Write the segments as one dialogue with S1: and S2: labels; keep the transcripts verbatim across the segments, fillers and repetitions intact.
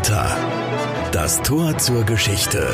S1: Porta. Das Tor zur Geschichte.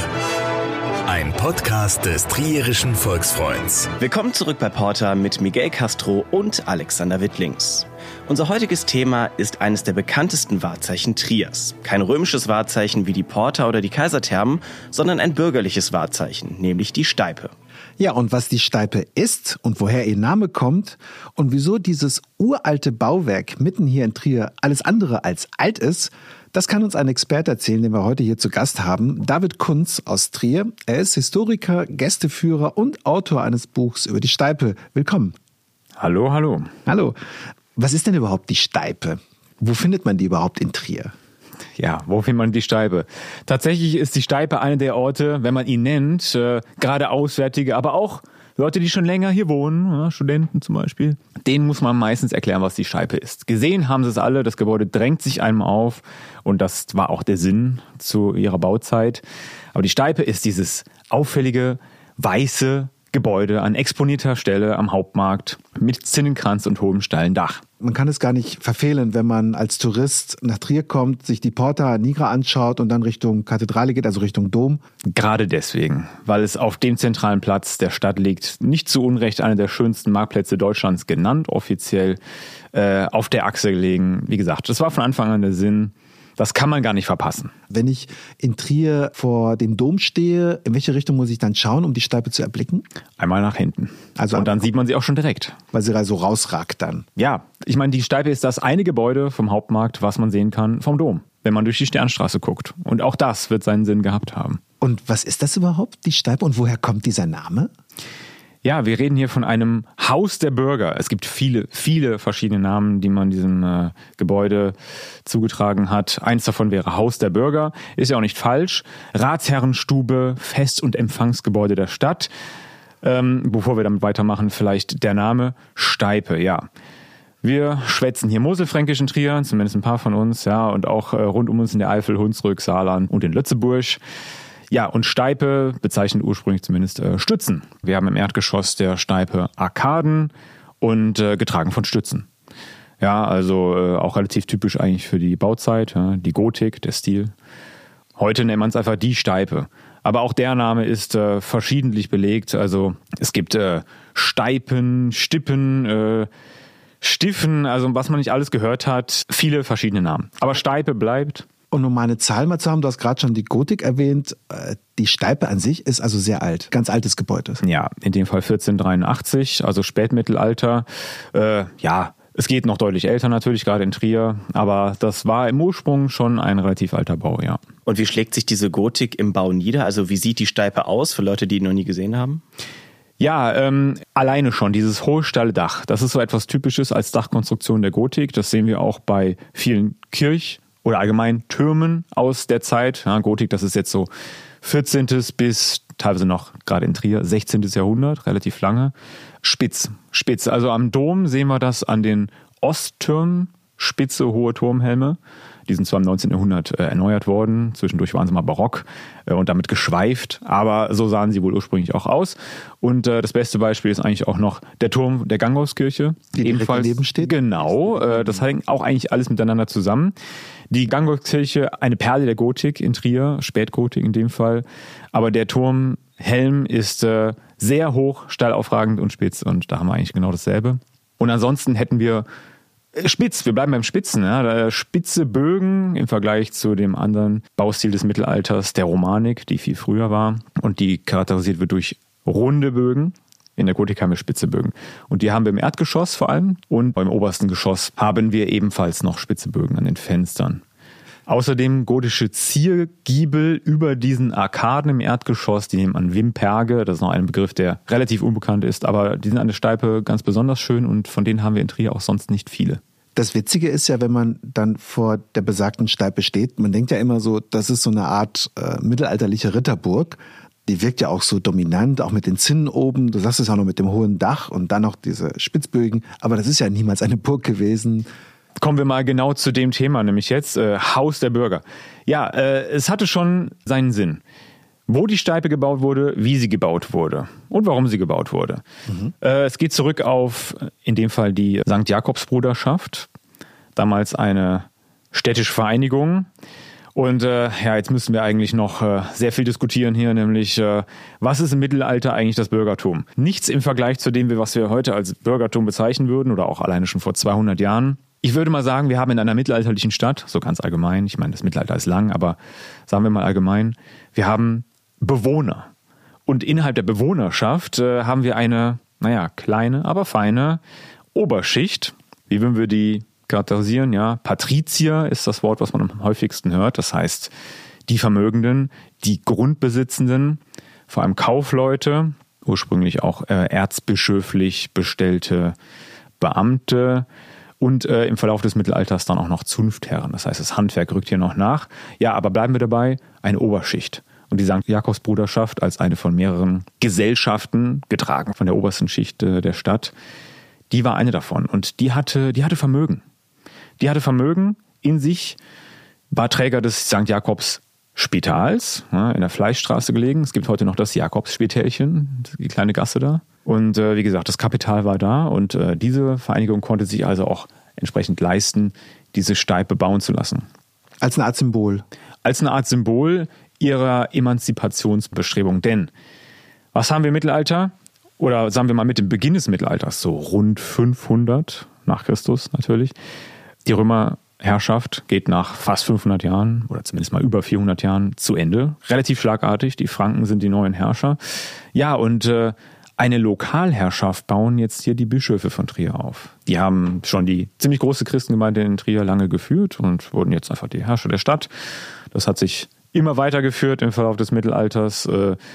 S1: Ein Podcast des Trierischen Volksfreunds.
S2: Willkommen zurück bei Porta mit Miguel Castro und Alexander Wittlings. Unser heutiges Thema ist eines der bekanntesten Wahrzeichen Triers. Kein römisches Wahrzeichen wie die Porta oder die Kaiserthermen, sondern ein bürgerliches Wahrzeichen, nämlich die Steipe.
S3: Ja, und was die Steipe ist und woher ihr Name kommt und wieso dieses uralte Bauwerk mitten hier in Trier alles andere als alt ist, das kann uns ein Experte erzählen, den wir heute hier zu Gast haben, David Kunz aus Trier. Er ist Historiker, Gästeführer und Autor eines Buchs über die Steipe. Willkommen.
S4: Hallo, hallo.
S3: Hallo. Was ist denn überhaupt die Steipe? Wo findet man die überhaupt in Trier?
S4: Ja, wo findet man die Steipe? Tatsächlich ist die Steipe einer der Orte, wenn man ihn nennt, äh, gerade Auswärtige, aber auch Leute, die schon länger hier wohnen, ja, Studenten zum Beispiel, denen muss man meistens erklären, was die Steipe ist. Gesehen haben sie es alle, das Gebäude drängt sich einem auf und das war auch der Sinn zu ihrer Bauzeit. Aber die Steipe ist dieses auffällige, weiße Gebäude an exponierter Stelle am Hauptmarkt mit Zinnenkranz und hohem steilen Dach.
S3: Man kann es gar nicht verfehlen, wenn man als Tourist nach Trier kommt, sich die Porta Nigra anschaut und dann Richtung Kathedrale geht, also Richtung Dom.
S4: Gerade deswegen, weil es auf dem zentralen Platz der Stadt liegt, nicht zu Unrecht einer der schönsten Marktplätze Deutschlands genannt, offiziell äh, auf der Achse gelegen. Wie gesagt, das war von Anfang an der Sinn. Das kann man gar nicht verpassen. Wenn
S3: ich in Trier vor dem Dom stehe, in welche Richtung muss ich dann schauen, um die Steipe zu erblicken?
S4: Einmal nach hinten. Also und dann sieht man sie auch schon direkt.
S3: Weil sie da so rausragt dann.
S4: Ja, ich meine, die Steipe ist das eine Gebäude vom Hauptmarkt, was man sehen kann vom Dom, wenn man durch die Sternstraße guckt. Und auch das wird seinen Sinn gehabt haben.
S3: Und was ist das überhaupt, die Steipe? Und woher kommt dieser Name?
S4: Ja, wir reden hier von einem Haus der Bürger. Es gibt viele, viele verschiedene Namen, die man diesem äh, Gebäude zugetragen hat. Eins davon wäre Haus der Bürger. Ist ja auch nicht falsch. Ratsherrenstube, Fest- und Empfangsgebäude der Stadt. Ähm, bevor wir damit weitermachen, vielleicht der Name Steipe, ja. Wir schwätzen hier Moselfränkisch in Trier, zumindest ein paar von uns, ja, und auch äh, rund um uns in der Eifel, Hunsrück, Saarland und in Lützeburg. Ja, und Steipe bezeichnet ursprünglich zumindest äh, Stützen. Wir haben im Erdgeschoss der Steipe Arkaden und äh, getragen von Stützen. Ja, also äh, auch relativ typisch eigentlich für die Bauzeit, ja, die Gotik, der Stil. Heute nennt man es einfach die Steipe. Aber auch der Name ist äh, verschiedentlich belegt. Also es gibt äh, Steipen, Stippen, äh, Stiffen, also was man nicht alles gehört hat. Viele verschiedene Namen. Aber Steipe bleibt.
S3: Und um mal eine Zahl mal zu haben, du hast gerade schon die Gotik erwähnt, die Steipe an sich ist also sehr alt, ganz altes Gebäude.
S4: Ja, in dem Fall vierzehnhundertdreiundachtzig, also Spätmittelalter. Äh, ja, es geht noch deutlich älter natürlich, gerade in Trier, aber das war im Ursprung schon ein relativ alter Bau, ja.
S2: Und wie schlägt sich diese Gotik im Bau nieder? Also wie sieht die Steipe aus für Leute, die ihn noch nie gesehen haben?
S4: Ja, ähm, alleine schon dieses hohe steile Dach, das ist so etwas Typisches als Dachkonstruktion der Gotik. Das sehen wir auch bei vielen Kirch- oder allgemein Türmen aus der Zeit. Ja, Gotik, das ist jetzt so vierzehnten bis teilweise noch gerade in Trier sechzehnten Jahrhundert, relativ lange. Spitz, spitz. Also am Dom sehen wir das an den Osttürmen, spitze, hohe Turmhelme. Die sind zwar im neunzehnten Jahrhundert äh, erneuert worden, zwischendurch waren sie mal barock äh, und damit geschweift, aber so sahen sie wohl ursprünglich auch aus. Und äh, das beste Beispiel ist eigentlich auch noch der Turm der Ganghauskirche.
S3: Die ebenfalls daneben steht.
S4: Genau, äh, das hängt auch eigentlich alles miteinander zusammen. Die Ganghauskirche, eine Perle der Gotik in Trier, Spätgotik in dem Fall, aber der Turmhelm ist äh, sehr hoch, steil aufragend und spitz und da haben wir eigentlich genau dasselbe. Und ansonsten hätten wir Spitz, wir bleiben beim Spitzen. Ja. Spitze Bögen im Vergleich zu dem anderen Baustil des Mittelalters, der Romanik, die viel früher war und die charakterisiert wird durch runde Bögen. In der Gotik haben wir spitze Bögen. Und die haben wir im Erdgeschoss vor allem und beim obersten Geschoss haben wir ebenfalls noch spitze Bögen an den Fenstern. Außerdem gotische Ziergiebel über diesen Arkaden im Erdgeschoss, die nehmen an Wimperge, das ist noch ein Begriff, der relativ unbekannt ist, aber die sind an der Steipe ganz besonders schön und von denen haben wir in Trier auch sonst nicht viele.
S3: Das Witzige ist ja, wenn man dann vor der besagten Steipe steht, man denkt ja immer so, das ist so eine Art äh, mittelalterliche Ritterburg. Die wirkt ja auch so dominant, auch mit den Zinnen oben. Du sagst es auch noch mit dem hohen Dach und dann noch diese Spitzbögen. Aber das ist ja niemals eine Burg gewesen.
S4: Kommen wir mal genau zu dem Thema, nämlich jetzt äh, Haus der Bürger. Ja, äh, es hatte schon seinen Sinn. Wo die Steipe gebaut wurde, wie sie gebaut wurde und warum sie gebaut wurde. Mhm. Äh, es geht zurück auf, in dem Fall die Sankt Jakobsbruderschaft, damals eine städtische Vereinigung. Und äh, ja, jetzt müssen wir eigentlich noch äh, sehr viel diskutieren hier, nämlich äh, was ist im Mittelalter eigentlich das Bürgertum? Nichts im Vergleich zu dem, was wir heute als Bürgertum bezeichnen würden oder auch alleine schon vor zweihundert Jahren. Ich würde mal sagen, wir haben in einer mittelalterlichen Stadt, so ganz allgemein, ich meine, das Mittelalter ist lang, aber sagen wir mal allgemein, wir haben Bewohner. Und innerhalb der Bewohnerschaft äh, haben wir eine, naja, kleine, aber feine Oberschicht. Wie würden wir die charakterisieren? Ja, Patrizier ist das Wort, was man am häufigsten hört. Das heißt, die Vermögenden, die Grundbesitzenden, vor allem Kaufleute, ursprünglich auch äh, erzbischöflich bestellte Beamte, und äh, im Verlauf des Mittelalters dann auch noch Zunftherren. Das heißt, das Handwerk rückt hier noch nach. Ja, aber bleiben wir dabei, eine Oberschicht. Und die Sankt Jakobsbruderschaft als eine von mehreren Gesellschaften, getragen von der obersten Schicht äh, der Stadt, die war eine davon. Und die hatte, die hatte Vermögen. Die hatte Vermögen in sich, war Träger des Sankt Jakobs Spitals, ja, in der Fleischstraße gelegen. Es gibt heute noch das Jakobsspitälchen, die kleine Gasse da. Und äh, wie gesagt, das Kapital war da und äh, diese Vereinigung konnte sich also auch entsprechend leisten, diese Steipe bauen zu lassen.
S3: Als eine Art Symbol.
S4: Als eine Art Symbol ihrer Emanzipationsbestrebung. Denn was haben wir im Mittelalter? Oder sagen wir mal mit dem Beginn des Mittelalters, so rund fünfhundert nach Christus natürlich. Die Römerherrschaft geht nach fast fünfhundert Jahren oder zumindest mal über vierhundert Jahren zu Ende. Relativ schlagartig, die Franken sind die neuen Herrscher. Ja, und äh, eine Lokalherrschaft bauen jetzt hier die Bischöfe von Trier auf. Die haben schon die ziemlich große Christengemeinde in Trier lange geführt und wurden jetzt einfach die Herrscher der Stadt. Das hat sich immer weitergeführt im Verlauf des Mittelalters.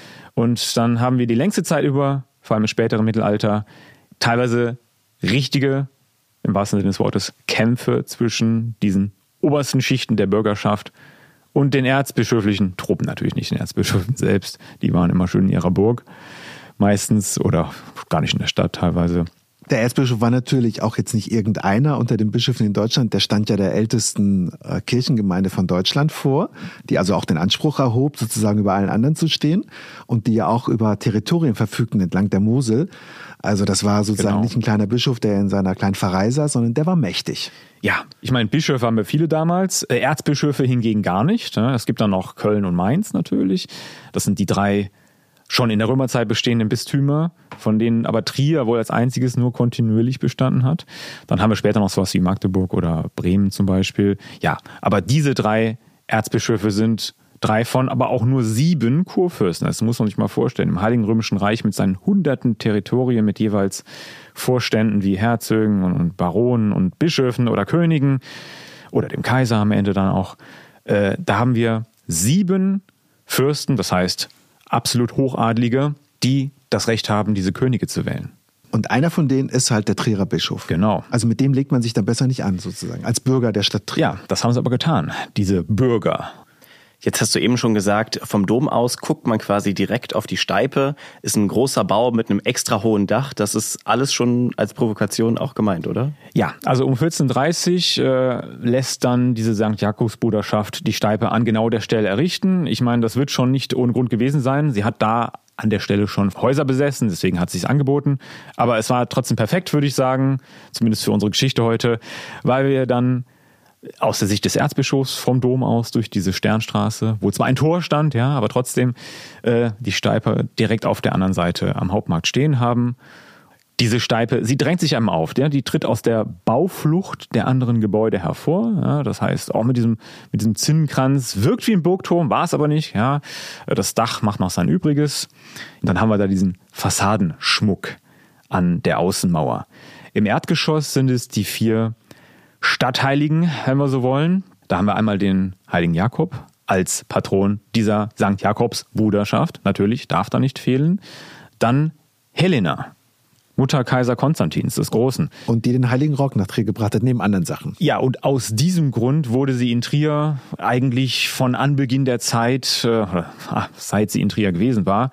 S4: Und dann haben wir die längste Zeit über, vor allem im späteren Mittelalter, teilweise richtige, im wahrsten Sinne des Wortes, Kämpfe zwischen diesen obersten Schichten der Bürgerschaft und den erzbischöflichen Truppen, natürlich nicht den Erzbischöfen selbst, die waren immer schön in ihrer Burg. Meistens oder gar nicht in der Stadt teilweise.
S3: Der Erzbischof war natürlich auch jetzt nicht irgendeiner unter den Bischöfen in Deutschland. Der stand ja der ältesten äh, Kirchengemeinde von Deutschland vor, die also auch den Anspruch erhob, sozusagen über allen anderen zu stehen und die ja auch über Territorien verfügten entlang der Mosel. Also das war sozusagen
S4: Genau.
S3: nicht ein kleiner Bischof, der in seiner kleinen Pfarrei saß, sondern der war mächtig.
S4: Ja, ich meine, Bischöfe haben wir viele damals, Erzbischöfe hingegen gar nicht. Es gibt dann noch Köln und Mainz natürlich. Das sind die drei schon in der Römerzeit bestehenden Bistümer, von denen aber Trier wohl als einziges nur kontinuierlich bestanden hat. Dann haben wir später noch sowas wie Magdeburg oder Bremen zum Beispiel. Ja, aber diese drei Erzbischöfe sind drei von, aber auch nur sieben Kurfürsten. Das muss man sich mal vorstellen. Im Heiligen Römischen Reich mit seinen hunderten Territorien, mit jeweils Vorständen wie Herzögen und Baronen und Bischöfen oder Königen oder dem Kaiser am Ende dann auch. Äh, da haben wir sieben Fürsten, das heißt absolut Hochadlige, die das Recht haben, diese Könige zu wählen.
S3: Und einer von denen ist halt der Trierer Bischof.
S4: Genau.
S3: Also mit dem legt man sich dann besser nicht an, sozusagen, als Bürger der Stadt Trier.
S4: Ja, das haben sie aber getan, diese Bürger.
S2: Jetzt hast du eben schon gesagt, vom Dom aus guckt man quasi direkt auf die Steipe. Ist ein großer Bau mit einem extra hohen Dach. Das ist alles schon als Provokation auch gemeint, oder?
S4: Ja, also um vierzehnhundertdreißig äh, lässt dann diese Sankt Jakobsbruderschaft die Steipe an genau der Stelle errichten. Ich meine, das wird schon nicht ohne Grund gewesen sein. Sie hat da an der Stelle schon Häuser besessen, deswegen hat sie es angeboten. Aber es war trotzdem perfekt, würde ich sagen, zumindest für unsere Geschichte heute, weil wir dann aus der Sicht des Erzbischofs vom Dom aus durch diese Sternstraße, wo zwar ein Tor stand, ja, aber trotzdem äh, die Steipe direkt auf der anderen Seite am Hauptmarkt stehen haben. Diese Steipe, sie drängt sich einem auf, ja, die tritt aus der Bauflucht der anderen Gebäude hervor. Ja, das heißt, auch mit diesem, mit diesem Zinnenkranz, wirkt wie ein Burgturm, war es aber nicht. Ja. Das Dach macht noch sein Übriges. Und dann haben wir da diesen Fassadenschmuck an der Außenmauer. Im Erdgeschoss sind es die vier Stadtheiligen, wenn wir so wollen. Da haben wir einmal den heiligen Jakob als Patron dieser Sankt Jakobsbruderschaft. Natürlich, darf da nicht fehlen. Dann Helena, Mutter Kaiser Konstantins des Großen.
S3: Und die den heiligen Rock nach Trier gebracht hat, neben anderen Sachen.
S4: Ja, und aus diesem Grund wurde sie in Trier eigentlich von Anbeginn der Zeit, äh, seit sie in Trier gewesen war,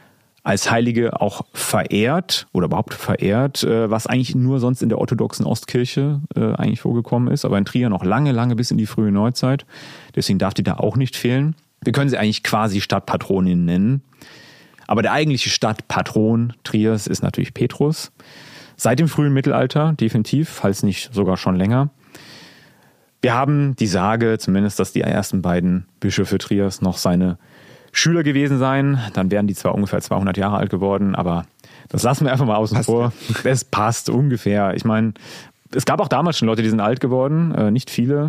S4: als Heilige auch verehrt oder überhaupt verehrt, was eigentlich nur sonst in der orthodoxen Ostkirche äh, eigentlich vorgekommen ist, aber in Trier noch lange, lange bis in die frühe Neuzeit. Deswegen darf die da auch nicht fehlen. Wir können sie eigentlich quasi Stadtpatronin nennen. Aber der eigentliche Stadtpatron Triers ist natürlich Petrus. Seit dem frühen Mittelalter, definitiv, falls nicht sogar schon länger. Wir haben die Sage, zumindest, dass die ersten beiden Bischöfe Triers noch seine Schüler gewesen seien. Dann wären die zwar ungefähr zweihundert Jahre alt geworden, aber das lassen wir einfach mal außen passt. vor. Es passt ungefähr. Ich meine, es gab auch damals schon Leute, die sind alt geworden, äh, nicht viele.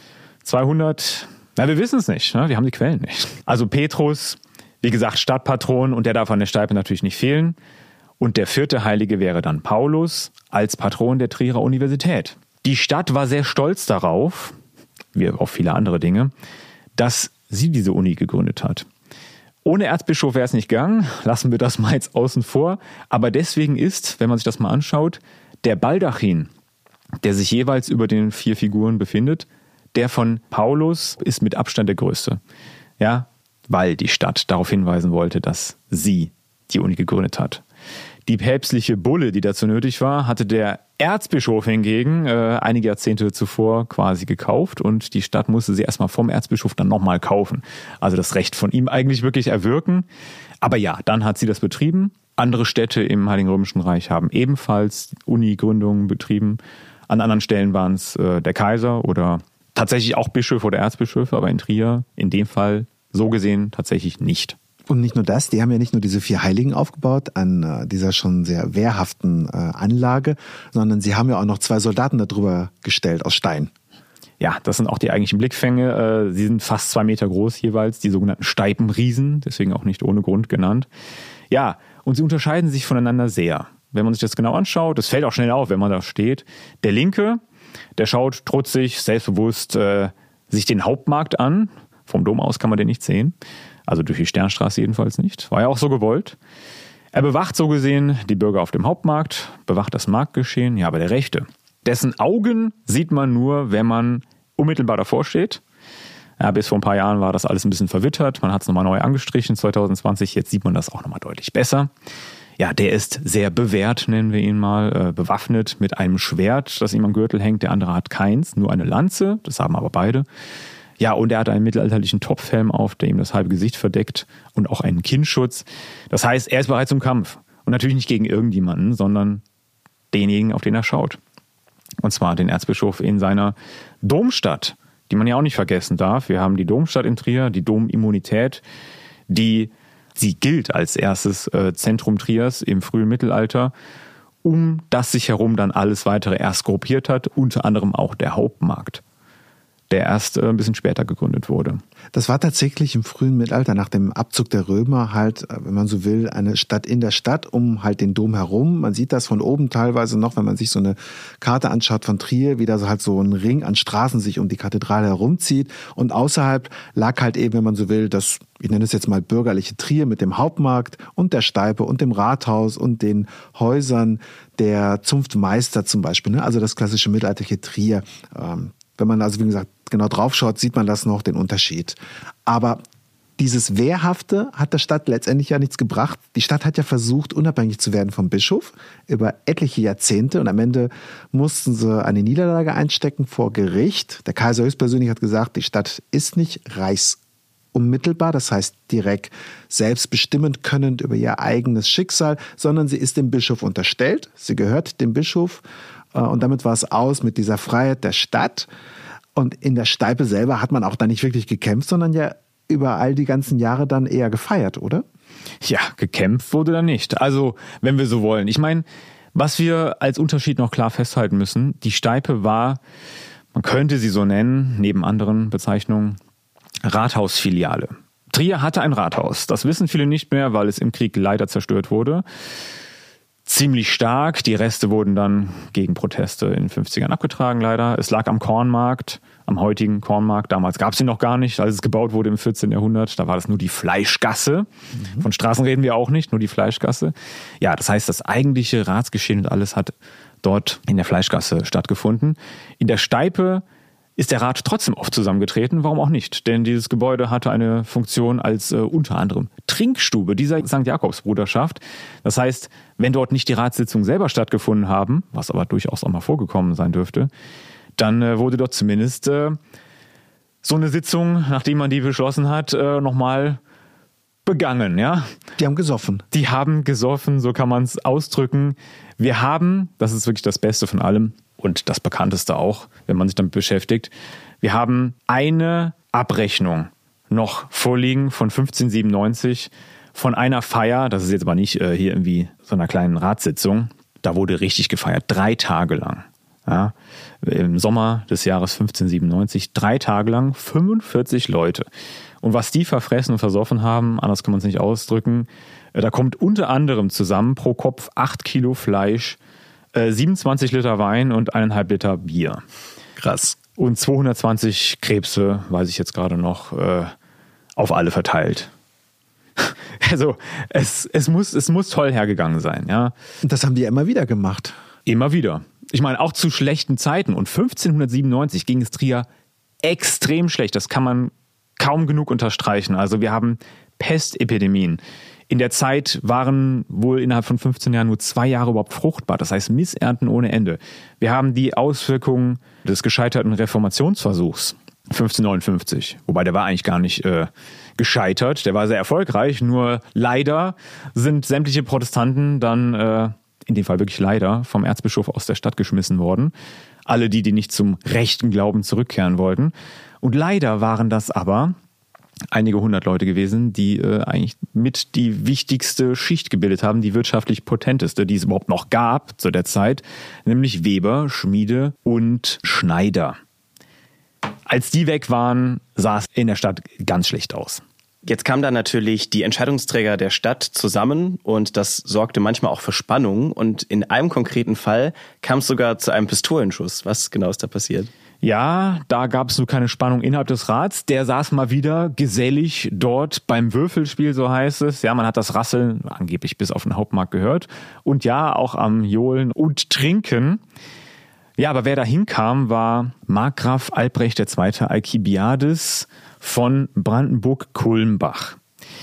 S4: zweihundert, na, wir wissen es nicht, ne? Wir haben die Quellen nicht. Also Petrus, wie gesagt, Stadtpatron, und der darf an der Steipe natürlich nicht fehlen. Und der vierte Heilige wäre dann Paulus als Patron der Trierer Universität. Die Stadt war sehr stolz darauf, wie auch viele andere Dinge, dass sie diese Uni gegründet hat. Ohne Erzbischof wäre es nicht gegangen, lassen wir das mal jetzt außen vor. Aber deswegen ist, wenn man sich das mal anschaut, der Baldachin, der sich jeweils über den vier Figuren befindet, der von Paulus ist mit Abstand der größte. Ja, weil die Stadt darauf hinweisen wollte, dass sie die Uni gegründet hat. Die päpstliche Bulle, die dazu nötig war, hatte der Erzbischof hingegen äh, einige Jahrzehnte zuvor quasi gekauft, und die Stadt musste sie erstmal vom Erzbischof dann nochmal kaufen. Also das Recht von ihm eigentlich wirklich erwirken. Aber ja, dann hat sie das betrieben. Andere Städte im Heiligen Römischen Reich haben ebenfalls Uni-Gründungen betrieben. An anderen Stellen waren es äh, der Kaiser oder tatsächlich auch Bischöfe oder Erzbischöfe, aber in Trier in dem Fall so gesehen tatsächlich nicht.
S3: Und nicht nur das, die haben ja nicht nur diese vier Heiligen aufgebaut an äh, dieser schon sehr wehrhaften äh, Anlage, sondern sie haben ja auch noch zwei Soldaten darüber gestellt aus Stein.
S4: Ja, das sind auch die eigentlichen Blickfänge. Äh, sie sind fast zwei Meter groß jeweils, die sogenannten Steipenriesen, deswegen auch nicht ohne Grund genannt. Ja, und sie unterscheiden sich voneinander sehr. Wenn man sich das genau anschaut, das fällt auch schnell auf, wenn man da steht. Der Linke, der schaut trutzig, selbstbewusst äh, sich den Hauptmarkt an. Vom Dom aus kann man den nicht sehen. Also durch die Sternstraße jedenfalls nicht. War ja auch so gewollt. Er bewacht so gesehen die Bürger auf dem Hauptmarkt, bewacht das Marktgeschehen. Ja, aber der Rechte, dessen Augen sieht man nur, wenn man unmittelbar davor steht. Ja, bis vor ein paar Jahren war das alles ein bisschen verwittert. Man hat es nochmal neu angestrichen, zwanzig zwanzig. Jetzt sieht man das auch nochmal deutlich besser. Ja, der ist sehr bewährt, nennen wir ihn mal, äh, bewaffnet mit einem Schwert, das ihm am Gürtel hängt. Der andere hat keins, nur eine Lanze. Das haben aber beide. Ja, und er hat einen mittelalterlichen Topfhelm auf, der ihm das halbe Gesicht verdeckt, und auch einen Kinnschutz. Das heißt, er ist bereit zum Kampf. Und natürlich nicht gegen irgendjemanden, sondern denjenigen, auf den er schaut. Und zwar den Erzbischof in seiner Domstadt, die man ja auch nicht vergessen darf. Wir haben die Domstadt in Trier, die Domimmunität, die sie gilt als erstes äh, Zentrum Triers im frühen Mittelalter, um das sich herum dann alles weitere erst gruppiert hat, unter anderem auch der Hauptmarkt, der erst ein bisschen später gegründet wurde.
S3: Das war tatsächlich im frühen Mittelalter nach dem Abzug der Römer halt, wenn man so will, eine Stadt in der Stadt um halt den Dom herum. Man sieht das von oben teilweise noch, wenn man sich so eine Karte anschaut von Trier, wie da halt so ein Ring an Straßen sich um die Kathedrale herumzieht. Und außerhalb lag halt eben, wenn man so will, das, ich nenne es jetzt mal bürgerliche Trier mit dem Hauptmarkt und der Steipe und dem Rathaus und den Häusern der Zunftmeister zum Beispiel, ne? Also das klassische mittelalterliche Trier. Ähm, Wenn man also, wie gesagt, genau drauf schaut, sieht man das noch, den Unterschied. Aber dieses Wehrhafte hat der Stadt letztendlich ja nichts gebracht. Die Stadt hat ja versucht, unabhängig zu werden vom Bischof über etliche Jahrzehnte, und am Ende mussten sie eine Niederlage einstecken vor Gericht. Der Kaiser höchstpersönlich hat gesagt, die Stadt ist nicht reichsunmittelbar, das heißt direkt selbstbestimmend könnend über ihr eigenes Schicksal, sondern sie ist dem Bischof unterstellt. Sie gehört dem Bischof. Und damit war es aus mit dieser Freiheit der Stadt. Und in der Steipe selber hat man auch da nicht wirklich gekämpft, sondern ja über all die ganzen Jahre dann eher gefeiert, oder?
S4: Ja, gekämpft wurde da nicht. Also, wenn wir so wollen. Ich meine, was wir als Unterschied noch klar festhalten müssen, die Steipe war, man könnte sie so nennen, neben anderen Bezeichnungen, Rathausfiliale. Trier hatte ein Rathaus. Das wissen viele nicht mehr, weil es im Krieg leider zerstört wurde. Ziemlich stark. Die Reste wurden dann gegen Proteste in den fünfzigern abgetragen, leider. Es lag am Kornmarkt, am heutigen Kornmarkt. Damals gab es ihn noch gar nicht, als es gebaut wurde im vierzehnten Jahrhundert. Da war das nur die Fleischgasse. Mhm. Von Straßen reden wir auch nicht, nur die Fleischgasse. Ja, das heißt, das eigentliche Ratsgeschehen und alles hat dort in der Fleischgasse stattgefunden. In der Steipe ist der Rat trotzdem oft zusammengetreten. Warum auch nicht? Denn dieses Gebäude hatte eine Funktion als äh, unter anderem Trinkstube dieser Sankt Jakobsbruderschaft. Das heißt, wenn dort nicht die Ratssitzungen selber stattgefunden haben, was aber durchaus auch mal vorgekommen sein dürfte, dann äh, wurde dort zumindest äh, so eine Sitzung, nachdem man die beschlossen hat, äh, nochmal begangen. Ja?
S3: Die haben gesoffen.
S4: Die haben gesoffen, so kann man es ausdrücken. Wir haben, das ist wirklich das Beste von allem, und das bekannteste auch, wenn man sich damit beschäftigt. Wir haben eine Abrechnung noch vorliegen von fünfzehnhundertsiebenundneunzig von einer Feier, das ist jetzt aber nicht äh, hier irgendwie so einer kleinen Ratssitzung, da wurde richtig gefeiert, drei Tage lang. Ja, im Sommer des Jahres fünfzehnhundertsiebenundneunzig, drei Tage lang, fünfundvierzig Leute. Und was die verfressen und versoffen haben, anders kann man es nicht ausdrücken, äh, da kommt unter anderem zusammen pro Kopf acht Kilo Fleisch, äh, siebenundzwanzig Liter Wein und eineinhalb Liter Bier.
S3: Krass.
S4: Und zweihundertzwanzig Krebse, weiß ich jetzt gerade noch, äh, auf alle verteilt. Also es, es, muss, es muss toll hergegangen sein. Ja.
S3: Und das haben die ja immer wieder gemacht.
S4: Immer wieder. Ich meine, auch zu schlechten Zeiten. Und fünfzehnhundertsiebenundneunzig ging es Trier extrem schlecht. Das kann man kaum genug unterstreichen. Also wir haben Pestepidemien. In der Zeit waren wohl innerhalb von fünfzehn Jahren nur zwei Jahre überhaupt fruchtbar. Das heißt Missernten ohne Ende. Wir haben die Auswirkungen des gescheiterten Reformationsversuchs fünfzehnhundertneunundfünfzig. Wobei der war eigentlich gar nicht äh, gescheitert. Der war sehr erfolgreich. Nur leider sind sämtliche Protestanten dann... Äh, in dem Fall wirklich leider, vom Erzbischof aus der Stadt geschmissen worden. Alle die, die nicht zum rechten Glauben zurückkehren wollten. Und leider waren das aber einige hundert Leute gewesen, die äh, eigentlich mit die wichtigste Schicht gebildet haben, die wirtschaftlich potenteste, die es überhaupt noch gab zu der Zeit, nämlich Weber, Schmiede und Schneider. Als die weg waren, sah es in der Stadt ganz schlecht aus.
S2: Jetzt kamen dann natürlich die Entscheidungsträger der Stadt zusammen und das sorgte manchmal auch für Spannung. Und in einem konkreten Fall kam es sogar zu einem Pistolenschuss. Was genau ist da passiert?
S4: Ja, da gab es nur keine Spannung innerhalb des Rats. Der saß mal wieder gesellig dort beim Würfelspiel, so heißt es. Ja, man hat das Rasseln angeblich bis auf den Hauptmarkt gehört. Und ja, auch am Johlen und Trinken. Ja, aber wer da hinkam, war Markgraf Albrecht der Zweite Alkibiades von Brandenburg-Kulmbach.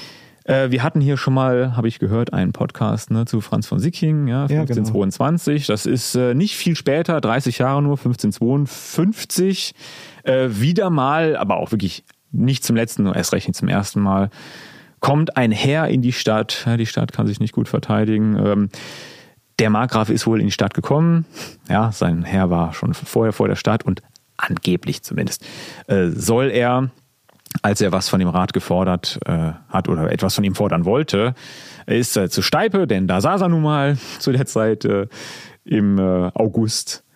S4: Äh, wir hatten hier schon mal, habe ich gehört, einen Podcast ne, zu Franz von Sicking, ja, fünfzehnhundertzweiundzwanzig. Das ist äh, nicht viel später, dreißig Jahre nur, fünfzehnhundertzweiundfünfzig. Äh, wieder mal, aber auch wirklich nicht zum letzten, nur erst recht nicht zum ersten Mal, kommt ein Heer in die Stadt. Ja, die Stadt kann sich nicht gut verteidigen. Ähm, der Markgraf ist wohl in die Stadt gekommen. Ja, sein Heer war schon vorher vor der Stadt und angeblich zumindest äh, soll er, als er was von dem Rat gefordert äh, hat oder etwas von ihm fordern wollte, ist er zu Steipe, denn da saß er nun mal zu der Zeit äh, im äh, August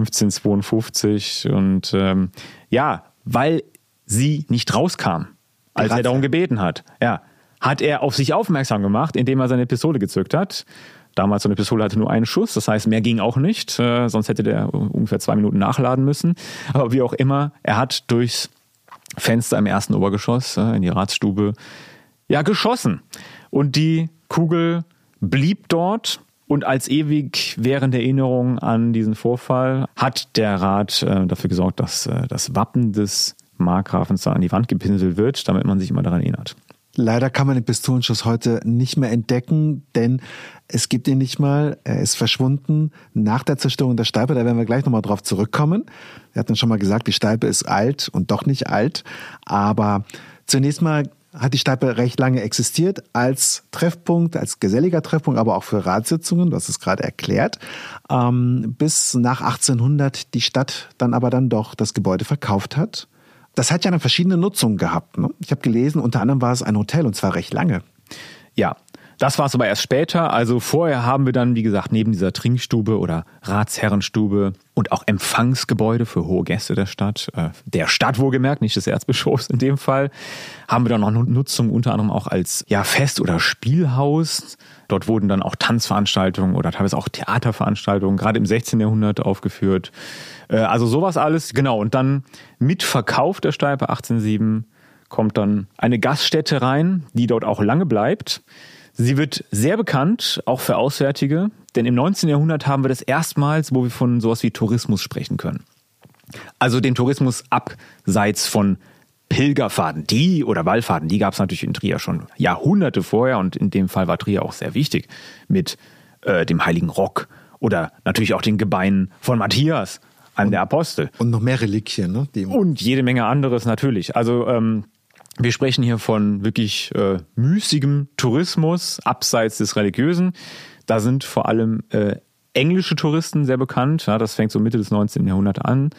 S4: fünfzehnhundertzweiundfünfzig und ähm, ja, weil sie nicht rauskam, als er darum gebeten hat, ja, hat er auf sich aufmerksam gemacht, indem er seine Pistole gezückt hat. Damals so eine Pistole hatte nur einen Schuss, das heißt, mehr ging auch nicht, äh, sonst hätte der ungefähr zwei Minuten nachladen müssen. Aber wie auch immer, er hat durchs Fenster im ersten Obergeschoss äh, in die Ratsstube ja geschossen. Und die Kugel blieb dort und als ewig währende Erinnerung an diesen Vorfall hat der Rat äh, dafür gesorgt, dass äh, das Wappen des Markgrafens dann an die Wand gepinselt wird, damit man sich immer daran erinnert.
S3: Leider kann man den Pistolenschuss heute nicht mehr entdecken, denn es gibt ihn nicht mal. Er ist verschwunden nach der Zerstörung der Steipe. Da werden wir gleich nochmal drauf zurückkommen. Wir hatten schon mal gesagt, die Steipe ist alt und doch nicht alt. Aber zunächst mal hat die Steipe recht lange existiert als Treffpunkt, als geselliger Treffpunkt, aber auch für Ratssitzungen, du hast es gerade erklärt, ähm, bis nach achtzehnhundert die Stadt dann aber dann doch das Gebäude verkauft hat. Das hat ja eine verschiedene Nutzung gehabt. Ne? Ich habe gelesen, unter anderem war es ein Hotel und zwar recht lange.
S4: Ja, das war es aber erst später. Also vorher haben wir dann, wie gesagt, neben dieser Trinkstube oder Ratsherrenstube und auch Empfangsgebäude für hohe Gäste der Stadt, äh, der Stadt wohlgemerkt, nicht des Erzbischofs in dem Fall, haben wir dann noch Nutzung unter anderem auch als ja, Fest- oder Spielhaus. Dort wurden dann auch Tanzveranstaltungen oder teilweise auch Theaterveranstaltungen, gerade im sechzehnten Jahrhundert aufgeführt. Äh, also sowas alles, genau. Und dann mit Verkauf der Steipe achtzehnhundertsieben kommt dann eine Gaststätte rein, die dort auch lange bleibt. Sie wird sehr bekannt, auch für Auswärtige, denn im neunzehnten Jahrhundert haben wir das erstmals, wo wir von sowas wie Tourismus sprechen können. Also den Tourismus abseits von Pilgerfahrten, die oder Wallfahrten, die gab es natürlich in Trier schon Jahrhunderte vorher und in dem Fall war Trier auch sehr wichtig mit äh, dem Heiligen Rock oder natürlich auch den Gebeinen von Matthias, einem der Apostel.
S3: Und noch mehr Reliquien, ne? Die
S4: und jede Menge anderes natürlich. Also ähm, wir sprechen hier von wirklich äh, müßigem Tourismus, abseits des Religiösen. Da sind vor allem äh, englische Touristen sehr bekannt. Ja, das fängt so Mitte des neunzehnten Jahrhunderts an.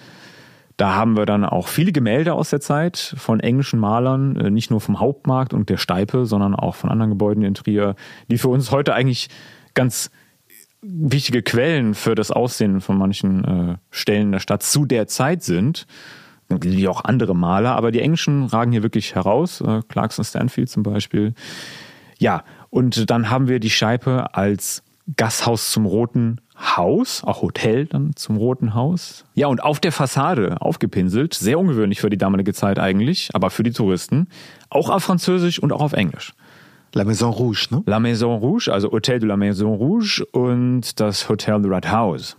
S4: Da haben wir dann auch viele Gemälde aus der Zeit von englischen Malern, nicht nur vom Hauptmarkt und der Steipe, sondern auch von anderen Gebäuden in Trier, die für uns heute eigentlich ganz wichtige Quellen für das Aussehen von manchen äh, Stellen der Stadt zu der Zeit sind. Wie auch andere Maler, aber die Englischen ragen hier wirklich heraus. Äh, Clarkson Stanfield zum Beispiel. Ja, und dann haben wir die Steipe als Gasthaus zum Roten Haus, auch Hotel dann zum Roten Haus. Ja, und auf der Fassade aufgepinselt, sehr ungewöhnlich für die damalige Zeit eigentlich, aber für die Touristen, auch auf Französisch und auch auf Englisch.
S3: La Maison Rouge, ne?
S4: La Maison Rouge, also Hotel de la Maison Rouge und das Hotel de Red House.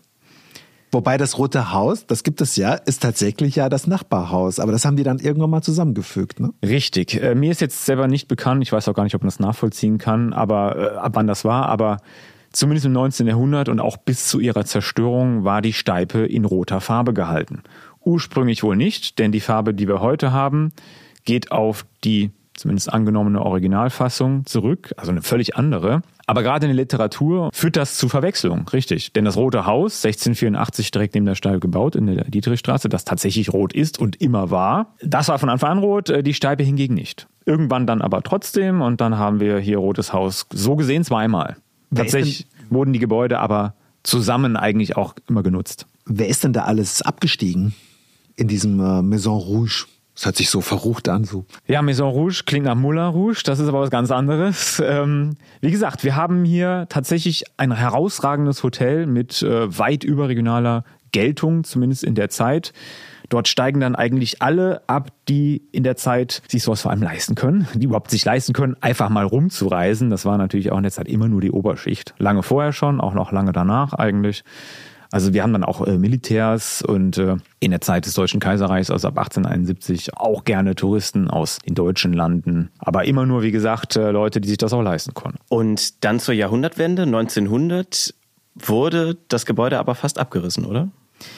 S3: Wobei das Rote Haus, das gibt es ja, ist tatsächlich ja das Nachbarhaus. Aber das haben die dann irgendwann mal zusammengefügt, ne?
S4: Richtig. Äh, mir ist jetzt selber nicht bekannt, ich weiß auch gar nicht, ob man das nachvollziehen kann, aber äh, ab wann das war, aber zumindest im neunzehnten Jahrhundert und auch bis zu ihrer Zerstörung war die Steipe in roter Farbe gehalten. Ursprünglich wohl nicht, denn die Farbe, die wir heute haben, geht auf die zumindest angenommene Originalfassung zurück, also eine völlig andere. Aber gerade in der Literatur führt das zu Verwechslung, richtig. Denn das Rote Haus, sechzehnhundertvierundachtzig direkt neben der Steipe gebaut, in der Dietrichstraße, das tatsächlich rot ist und immer war, das war von Anfang an rot, die Steipe hingegen nicht. Irgendwann dann aber trotzdem und dann haben wir hier Rotes Haus so gesehen zweimal.
S3: Wer
S4: Tatsächlich wurden die Gebäude aber zusammen eigentlich auch immer genutzt.
S3: Wer ist denn da alles abgestiegen in diesem äh, Maison Rouge? Das hört sich so verrucht an. So.
S4: Ja, Maison Rouge klingt nach Moulin Rouge, das ist aber was ganz anderes. Ähm, wie gesagt, wir haben hier tatsächlich ein herausragendes Hotel mit äh, weit überregionaler Geltung, zumindest in der Zeit. Dort steigen dann eigentlich alle ab, die in der Zeit sich sowas vor allem leisten können, die überhaupt sich leisten können, einfach mal rumzureisen. Das war natürlich auch in der Zeit immer nur die Oberschicht. Lange vorher schon, auch noch lange danach eigentlich. Also wir haben dann auch äh, Militärs und äh, in der Zeit des Deutschen Kaiserreichs, also ab achtzehnhunderteinundsiebzig, auch gerne Touristen aus den deutschen Landen. Aber immer nur, wie gesagt, äh, Leute, die sich das auch leisten konnten.
S2: Und dann zur Jahrhundertwende, neunzehnhundert, wurde das Gebäude aber fast abgerissen, oder?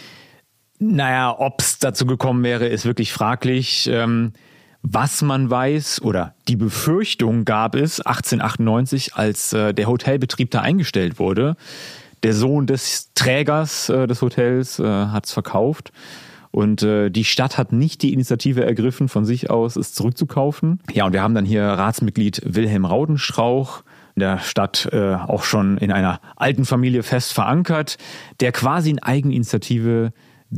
S4: Naja, ob es dazu gekommen wäre, ist wirklich fraglich. Ähm, was man weiß oder die Befürchtung gab es achtzehnhundertachtundneunzig, als äh, der Hotelbetrieb da eingestellt wurde. Der Sohn des Trägers äh, des Hotels äh, hat es verkauft und äh, die Stadt hat nicht die Initiative ergriffen, von sich aus es zurückzukaufen. Ja, und wir haben dann hier Ratsmitglied Wilhelm Raudenstrauch, in der Stadt äh, auch schon in einer alten Familie fest verankert, der quasi in Eigeninitiative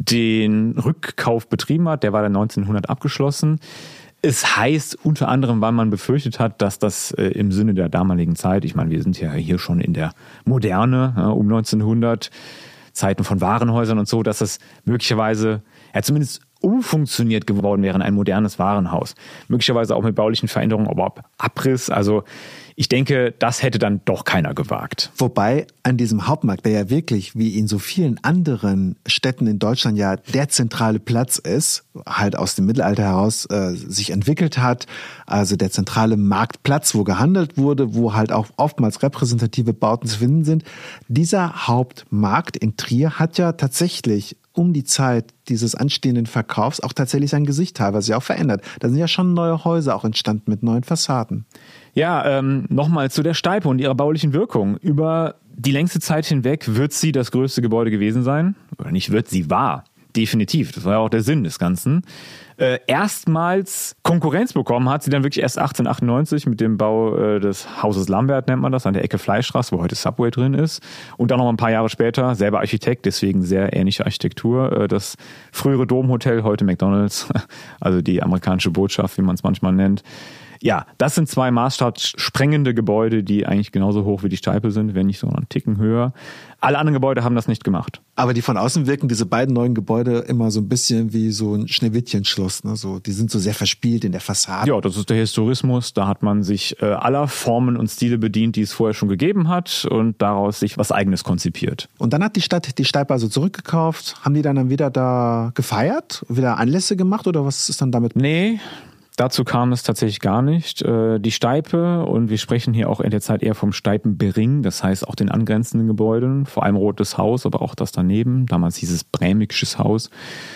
S4: den Rückkauf betrieben hat. Der war dann neunzehnhundert abgeschlossen. Es heißt unter anderem, weil man befürchtet hat, dass das äh, im Sinne der damaligen Zeit, ich meine, wir sind ja hier schon in der Moderne, ja, um neunzehnhundert, Zeiten von Warenhäusern und so, dass das möglicherweise ja zumindest umfunktioniert geworden wäre in ein modernes Warenhaus. Möglicherweise auch mit baulichen Veränderungen, aber ab Abriss. Also ich denke, das hätte dann doch keiner gewagt.
S3: Wobei an diesem Hauptmarkt, der ja wirklich wie in so vielen anderen Städten in Deutschland ja der zentrale Platz ist, halt aus dem Mittelalter heraus äh, sich entwickelt hat, also der zentrale Marktplatz, wo gehandelt wurde, wo halt auch oftmals repräsentative Bauten zu finden sind. Dieser Hauptmarkt in Trier hat ja tatsächlich um die Zeit dieses anstehenden Verkaufs auch tatsächlich sein Gesicht teilweise auch verändert. Da sind ja schon neue Häuser auch entstanden mit neuen Fassaden.
S4: Ja, ähm, nochmal zu der Steipe und ihrer baulichen Wirkung. Über die längste Zeit hinweg wird sie das größte Gebäude gewesen sein. Oder nicht wird, sie war. Definitiv. Das war ja auch der Sinn des Ganzen. Äh, erstmals Konkurrenz bekommen hat sie dann wirklich erst achtzehnhundertachtundneunzig mit dem Bau äh, des Hauses Lambert, nennt man das, an der Ecke Fleischstraße, wo heute Subway drin ist. Und dann noch ein paar Jahre später, selber Architekt, deswegen sehr ähnliche Architektur, äh, das frühere Domhotel, heute McDonald's, also die amerikanische Botschaft, wie man es manchmal nennt. Ja, das sind zwei maßstabssprengende Gebäude, die eigentlich genauso hoch wie die Steipe sind, wenn nicht so einen Ticken höher. Alle anderen Gebäude haben das nicht gemacht.
S3: Aber die von außen wirken, diese beiden neuen Gebäude, immer so ein bisschen wie so ein Schneewittchenschloss. Ne? So, die sind so sehr verspielt in der Fassade.
S4: Ja, das ist der Historismus. Da hat man sich äh, aller Formen und Stile bedient, die es vorher schon gegeben hat und daraus sich was Eigenes konzipiert.
S3: Und dann hat die Stadt die Steipe also zurückgekauft. Haben die dann, dann wieder da gefeiert? Wieder Anlässe gemacht oder was ist dann damit?
S4: Nee. Dazu kam es tatsächlich gar nicht. Die Steipe, und wir sprechen hier auch in der Zeit eher vom Steipenbering, das heißt auch den angrenzenden Gebäuden, vor allem Rotes Haus, aber auch das daneben, damals hieß es Brämigsches Haus,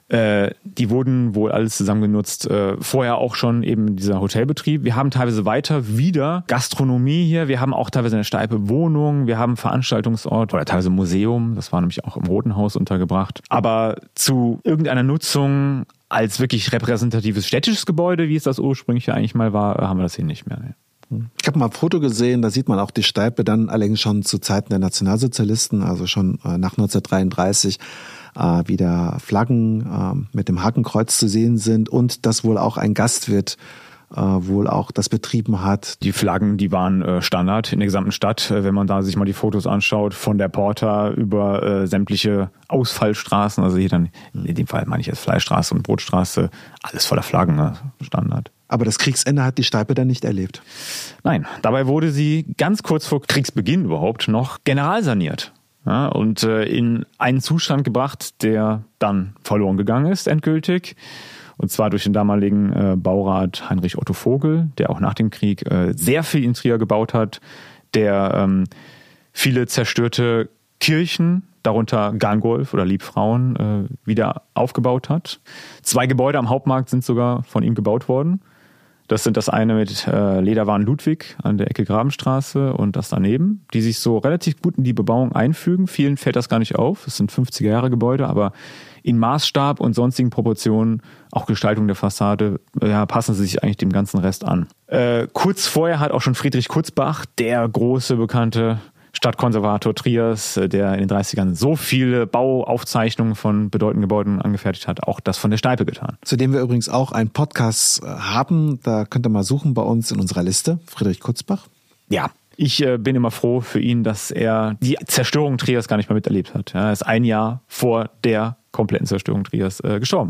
S4: Äh, die wurden wohl alles zusammen genutzt. Äh, vorher auch schon eben dieser Hotelbetrieb. Wir haben teilweise weiter wieder Gastronomie hier. Wir haben auch teilweise eine Steipe Wohnung. Wir haben Veranstaltungsort oder teilweise Museum. Das war nämlich auch im Roten Haus untergebracht. Aber zu irgendeiner Nutzung als wirklich repräsentatives städtisches Gebäude, wie es das ursprünglich eigentlich mal war, haben wir das hier nicht mehr. Ne?
S3: Ich habe mal ein Foto gesehen, da sieht man auch die Steipe dann allerdings schon zu Zeiten der Nationalsozialisten, also schon äh, nach neunzehnhundertdreiunddreißig, äh, wieder Flaggen äh, mit dem Hakenkreuz zu sehen sind und dass wohl auch ein Gastwirt äh, wohl auch das betrieben hat.
S4: Die Flaggen, die waren äh, Standard in der gesamten Stadt. Äh, wenn man da sich mal die Fotos anschaut, von der Porta über äh, sämtliche Ausfallstraßen, also hier dann, in dem Fall meine ich jetzt Fleischstraße und Brotstraße, alles voller Flaggen, ne? Standard.
S3: Aber das Kriegsende hat die Steipe dann nicht erlebt.
S4: Nein, dabei wurde sie ganz kurz vor Kriegsbeginn überhaupt noch generalsaniert. Ja, und äh, in einen Zustand gebracht, der dann verloren gegangen ist, endgültig. Und zwar durch den damaligen äh, Baurat Heinrich Otto Vogel, der auch nach dem Krieg äh, sehr viel in Trier gebaut hat, der ähm, viele zerstörte Kirchen, darunter Gangolf oder Liebfrauen, äh, wieder aufgebaut hat. Zwei Gebäude am Hauptmarkt sind sogar von ihm gebaut worden. Das sind das eine mit äh, Lederwaren Ludwig an der Ecke Grabenstraße und das daneben, die sich so relativ gut in die Bebauung einfügen. Vielen fällt das gar nicht auf. Es sind fünfziger Jahre Gebäude, aber in Maßstab und sonstigen Proportionen, auch Gestaltung der Fassade, ja, passen sie sich eigentlich dem ganzen Rest an. Äh, kurz vorher hat auch schon Friedrich Kutzbach, der große, bekannte Stadtkonservator Triers, der in den dreißigern so viele Bauaufzeichnungen von bedeutenden Gebäuden angefertigt hat, auch das von der Steipe getan.
S3: Zu dem wir übrigens auch einen Podcast haben, da könnt ihr mal suchen bei uns in unserer Liste, Friedrich Kutzbach.
S4: Ja, ich äh, bin immer froh für ihn, dass er die Zerstörung Triers gar nicht mehr miterlebt hat. Ja, er ist ein Jahr vor der kompletten Zerstörung Triers äh, gestorben.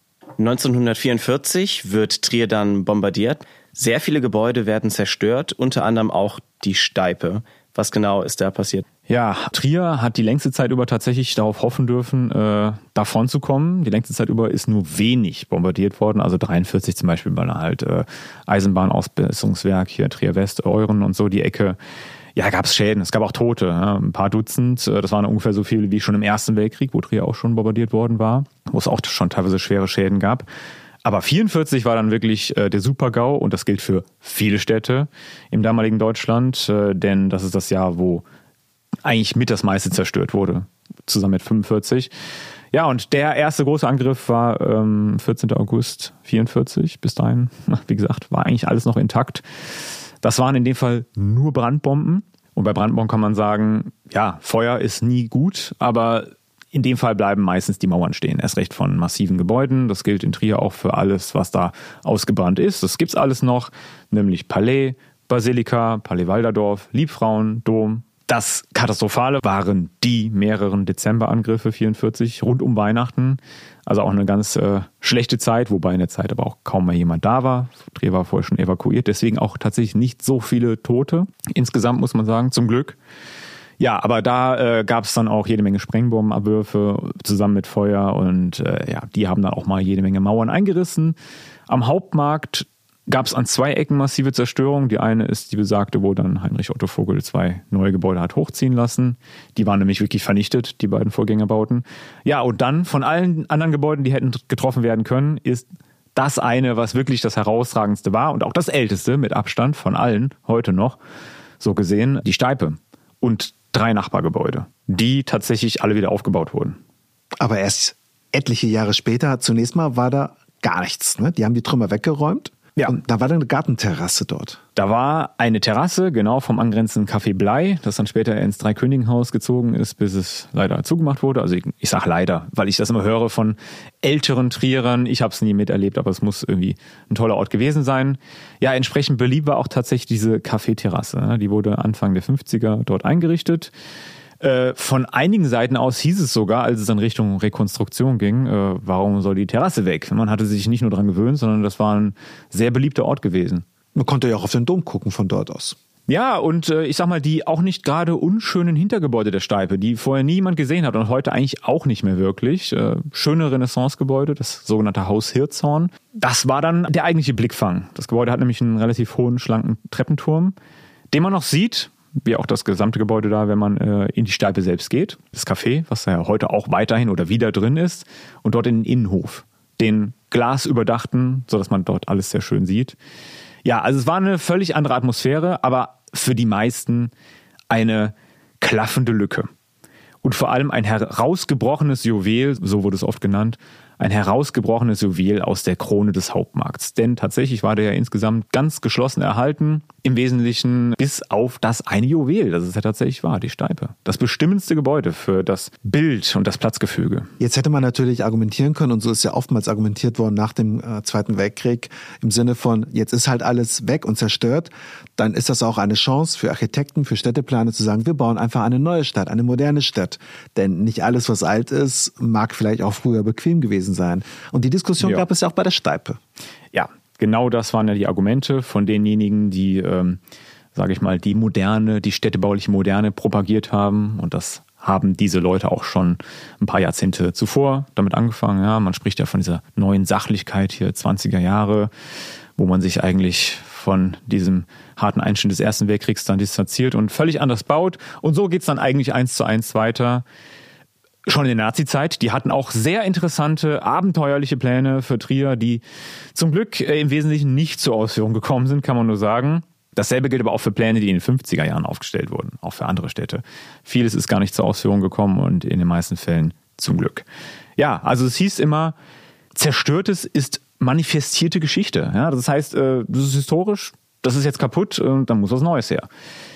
S2: neunzehnhundertvierundvierzig wird Trier dann bombardiert. Sehr viele Gebäude werden zerstört, unter anderem auch die Steipe. Was genau ist da passiert?
S4: Ja, Trier hat die längste Zeit über tatsächlich darauf hoffen dürfen, äh, davon zu kommen. Die längste Zeit über ist nur wenig bombardiert worden. Also dreiundvierzig zum Beispiel, weil halt äh, Eisenbahnausbesserungswerk hier Trier West, Euren und so die Ecke. Ja, gab es Schäden. Es gab auch Tote, ja, ein paar Dutzend. Das waren ungefähr so viele wie schon im Ersten Weltkrieg, wo Trier auch schon bombardiert worden war, wo es auch schon teilweise schwere Schäden gab. Aber vierundvierzig war dann wirklich äh, der Super-GAU und das gilt für viele Städte im damaligen Deutschland, äh, denn das ist das Jahr, wo eigentlich mit das meiste zerstört wurde, zusammen mit fünfundvierzig. Ja, und der erste große Angriff war ähm, vierzehnten August vierundvierzig. Bis dahin, wie gesagt, war eigentlich alles noch intakt. Das waren in dem Fall nur Brandbomben. Und bei Brandbomben kann man sagen, ja, Feuer ist nie gut, aber in dem Fall bleiben meistens die Mauern stehen, erst recht von massiven Gebäuden. Das gilt in Trier auch für alles, was da ausgebrannt ist. Das gibt's alles noch, nämlich Palais, Basilika, Palais Walderdorf, Liebfrauen, Dom. Das Katastrophale waren die mehreren Dezemberangriffe vierundvierzig rund um Weihnachten. Also auch eine ganz äh, schlechte Zeit, wobei in der Zeit aber auch kaum mehr jemand da war. Trier war vorher schon evakuiert, deswegen auch tatsächlich nicht so viele Tote. Insgesamt muss man sagen, zum Glück. Ja, aber da äh, gab es dann auch jede Menge Sprengbombenabwürfe zusammen mit Feuer und äh, ja, die haben dann auch mal jede Menge Mauern eingerissen. Am Hauptmarkt gab es an zwei Ecken massive Zerstörung. Die eine ist die besagte, wo dann Heinrich Otto Vogel zwei neue Gebäude hat hochziehen lassen. Die waren nämlich wirklich vernichtet, die beiden Vorgängerbauten. Ja, und dann von allen anderen Gebäuden, die hätten getroffen werden können, ist das eine, was wirklich das herausragendste war und auch das älteste mit Abstand von allen heute noch, so gesehen, die Steipe. Und drei Nachbargebäude, die tatsächlich alle wieder aufgebaut wurden.
S3: Aber erst etliche Jahre später, zunächst mal war da gar nichts. Ne? Die haben die Trümmer weggeräumt. Ja. Und da war dann eine Gartenterrasse dort.
S4: Da war eine Terrasse, genau vom angrenzenden Café Blei, das dann später ins Dreikönigenhaus gezogen ist, bis es leider zugemacht wurde. Also ich, ich sage leider, weil ich das immer höre von älteren Trierern. Ich habe es nie miterlebt, aber es muss irgendwie ein toller Ort gewesen sein. Ja, entsprechend beliebt war auch tatsächlich diese Café-Terrasse. Die wurde Anfang der fünfziger dort eingerichtet. Von einigen Seiten aus hieß es sogar, als es in Richtung Rekonstruktion ging, äh, warum soll die Terrasse weg? Man hatte sich nicht nur daran gewöhnt, sondern das war ein sehr beliebter Ort gewesen.
S3: Man konnte ja auch auf den Dom gucken von dort aus.
S4: Ja, und äh, ich sag mal, die auch nicht gerade unschönen Hintergebäude der Steipe, die vorher nie jemand gesehen hat und heute eigentlich auch nicht mehr wirklich. Äh, schöne Renaissancegebäude, das sogenannte Haus Hirtshorn. Das war dann der eigentliche Blickfang. Das Gebäude hat nämlich einen relativ hohen, schlanken Treppenturm, den man noch sieht, wie auch das gesamte Gebäude da, wenn man äh, in die Steipe selbst geht. Das Café, was ja heute auch weiterhin oder wieder drin ist. Und dort in den Innenhof. Den glasüberdachten, sodass man dort alles sehr schön sieht. Ja, also es war eine völlig andere Atmosphäre, aber für die meisten eine klaffende Lücke. Und vor allem ein herausgebrochenes Juwel, so wurde es oft genannt, ein herausgebrochenes Juwel aus der Krone des Hauptmarkts. Denn tatsächlich war der ja insgesamt ganz geschlossen erhalten, im Wesentlichen bis auf das eine Juwel, das es ja tatsächlich war, die Steipe. Das bestimmendste Gebäude für das Bild und das Platzgefüge.
S3: Jetzt hätte man natürlich argumentieren können, und so ist ja oftmals argumentiert worden nach dem äh, Zweiten Weltkrieg, im Sinne von, jetzt ist halt alles weg und zerstört, dann ist das auch eine Chance für Architekten, für Städteplaner zu sagen, wir bauen einfach eine neue Stadt, eine moderne Stadt. Denn nicht alles, was alt ist, mag vielleicht auch früher bequem gewesen sein. Und die Diskussion ja. gab es ja auch bei der Steipe.
S4: Ja, genau das waren ja die Argumente von denjenigen, die, ähm, sage ich mal, die moderne, die städtebauliche Moderne propagiert haben. Und das haben diese Leute auch schon ein paar Jahrzehnte zuvor damit angefangen. Ja, man spricht ja von dieser neuen Sachlichkeit hier, zwanziger Jahre, wo man sich eigentlich von diesem harten Einschnitt des Ersten Weltkriegs dann distanziert und völlig anders baut. Und so geht es dann eigentlich eins zu eins weiter. Schon in der Nazi-Zeit, die hatten auch sehr interessante, abenteuerliche Pläne für Trier, die zum Glück im Wesentlichen nicht zur Ausführung gekommen sind, kann man nur sagen. Dasselbe gilt aber auch für Pläne, die in den fünfziger Jahren aufgestellt wurden, auch für andere Städte. Vieles ist gar nicht zur Ausführung gekommen und in den meisten Fällen zum Glück. Ja, also es hieß immer, Zerstörtes ist manifestierte Geschichte. Ja, das heißt, das ist historisch, das ist jetzt kaputt und dann muss was Neues her.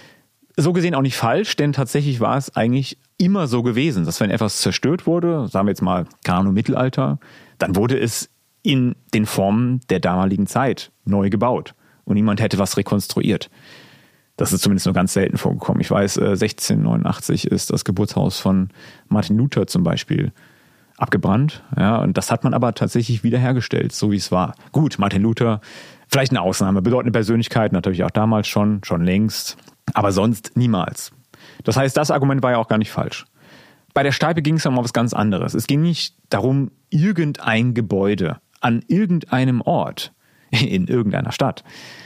S4: So gesehen auch nicht falsch, denn tatsächlich war es eigentlich immer so gewesen, dass wenn etwas zerstört wurde, sagen wir jetzt mal, keine Ahnung, Mittelalter, dann wurde es in den Formen der damaligen Zeit neu gebaut und niemand hätte was rekonstruiert. Das ist zumindest nur ganz selten vorgekommen. Ich weiß, sechzehnhundertneunundachtzig ist das Geburtshaus von Martin Luther zum Beispiel abgebrannt. Ja, und das hat man aber tatsächlich wiederhergestellt, so wie es war. Gut, Martin Luther, vielleicht eine Ausnahme, bedeutende Persönlichkeit, natürlich auch damals schon, schon längst. Aber sonst niemals. Das heißt, das Argument war ja auch gar nicht falsch. Bei der Steipe ging es um was ganz anderes. Es ging nicht darum, irgendein Gebäude an irgendeinem Ort in irgendeiner Stadt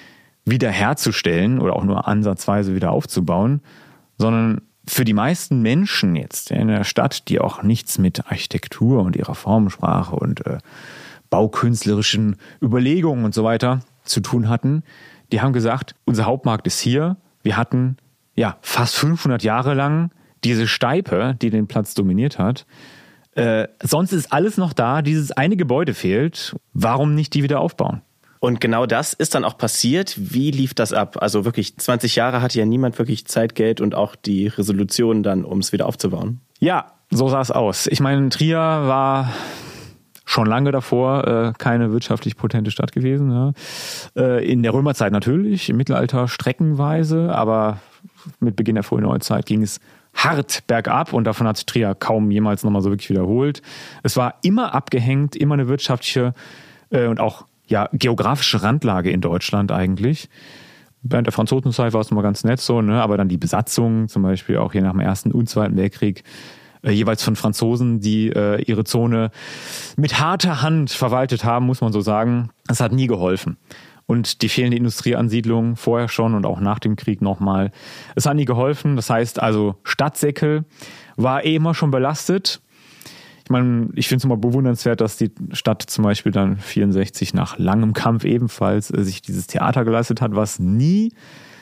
S4: wiederherzustellen oder auch nur ansatzweise wieder aufzubauen, sondern für die meisten Menschen jetzt in der Stadt, die auch nichts mit Architektur und ihrer Formensprache und äh, baukünstlerischen Überlegungen und so weiter zu tun hatten, die haben gesagt, unser Hauptmarkt ist hier. Wir hatten ja fast fünfhundert Jahre lang diese Steipe, die den Platz dominiert hat. Äh, sonst ist alles noch da, dieses eine Gebäude fehlt. Warum nicht die wieder aufbauen?
S2: Und genau das ist dann auch passiert. Wie lief das ab? Also wirklich zwanzig Jahre hatte ja niemand wirklich Zeit, Geld und auch die Resolution dann, um es wieder aufzubauen.
S4: Ja, so sah es aus. Ich meine, Trier war schon lange davor äh, keine wirtschaftlich potente Stadt gewesen. Ja. Äh, in der Römerzeit natürlich, im Mittelalter streckenweise, aber mit Beginn der frühen Neuzeit ging es hart bergab und davon hat sich Trier kaum jemals nochmal so wirklich wiederholt. Es war immer abgehängt, immer eine wirtschaftliche äh, und auch ja, geografische Randlage in Deutschland eigentlich. Während der Franzosenzeit war es nochmal ganz nett so, ne? Aber dann die Besatzung, zum Beispiel auch hier nach dem Ersten und Zweiten Weltkrieg, jeweils von Franzosen, die äh, ihre Zone mit harter Hand verwaltet haben, muss man so sagen. Das hat nie geholfen. Und die fehlende Industrieansiedlung vorher schon und auch nach dem Krieg nochmal, es hat nie geholfen. Das heißt also, Stadtsäckel war eh immer schon belastet. Ich meine, ich finde es immer bewundernswert, dass die Stadt zum Beispiel dann vierundsechzig nach langem Kampf ebenfalls äh, sich dieses Theater geleistet hat, was nie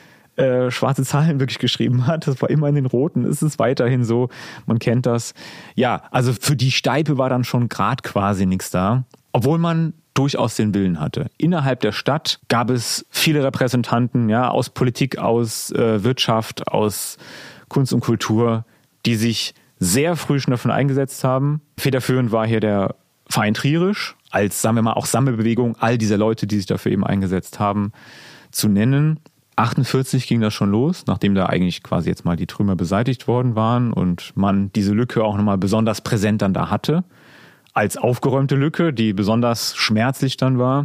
S4: Äh, schwarze Zahlen wirklich geschrieben hat. Das war immer in den roten. Es ist weiterhin so. Man kennt das. Ja, also für die Steipe war dann schon gerade quasi nichts da. Obwohl man durchaus den Willen hatte. Innerhalb der Stadt gab es viele Repräsentanten, ja, aus Politik, aus äh, Wirtschaft, aus Kunst und Kultur, die sich sehr früh schon davon eingesetzt haben. Federführend war hier der Verein Trierisch, als, sagen wir mal, auch Sammelbewegung all dieser Leute, die sich dafür eben eingesetzt haben, zu nennen. achtundvierzig ging das schon los, nachdem da eigentlich quasi jetzt mal die Trümmer beseitigt worden waren und man diese Lücke auch nochmal besonders präsent dann da hatte, als aufgeräumte Lücke, die besonders schmerzlich dann war.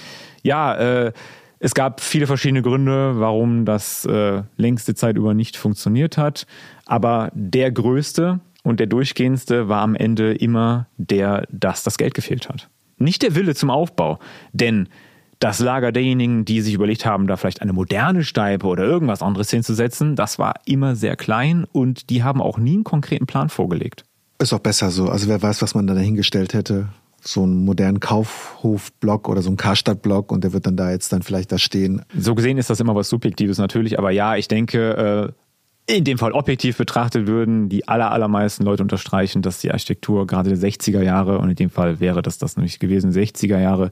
S4: Ja, äh, es gab viele verschiedene Gründe, warum das äh, längste Zeit über nicht funktioniert hat, aber der größte und der durchgehendste war am Ende immer der, dass das Geld gefehlt hat. Nicht der Wille zum Aufbau, denn Das Lager derjenigen, die sich überlegt haben, da vielleicht eine moderne Steipe oder irgendwas anderes hinzusetzen, das war immer sehr klein und die haben auch nie einen konkreten Plan vorgelegt.
S3: Ist auch besser so. Also wer weiß, was man da dahingestellt hätte. So einen modernen Kaufhofblock oder so einen Karstadtblock und der wird dann da jetzt dann vielleicht da stehen.
S4: So gesehen ist das immer was Subjektives natürlich, aber ja, ich denke, in dem Fall objektiv betrachtet würden die aller, allermeisten Leute unterstreichen, dass die Architektur gerade der sechziger Jahre, und in dem Fall wäre das das nämlich gewesen, sechziger Jahre,